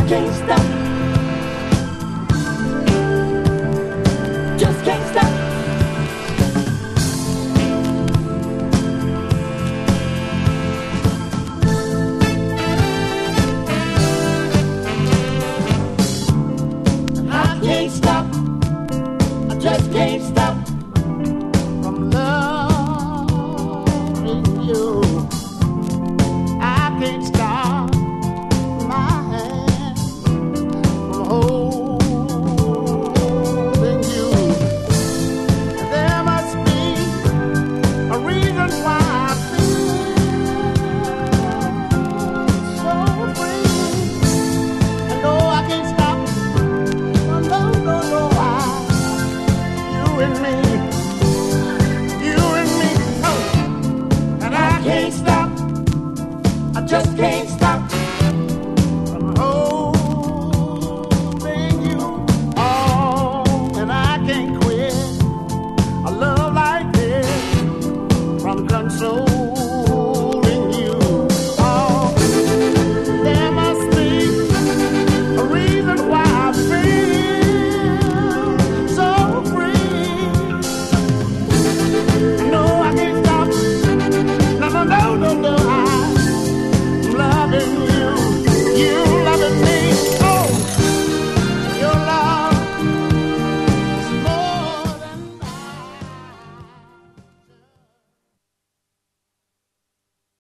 can't stop. Just can't stop. I can't stop. I just can't stop from loving you. I can't stop my hand from holding you. There must be a reason why I feel so free. And no, I can't stop. No, no, no, you and me, oh, and I can't stop. I just can't stop.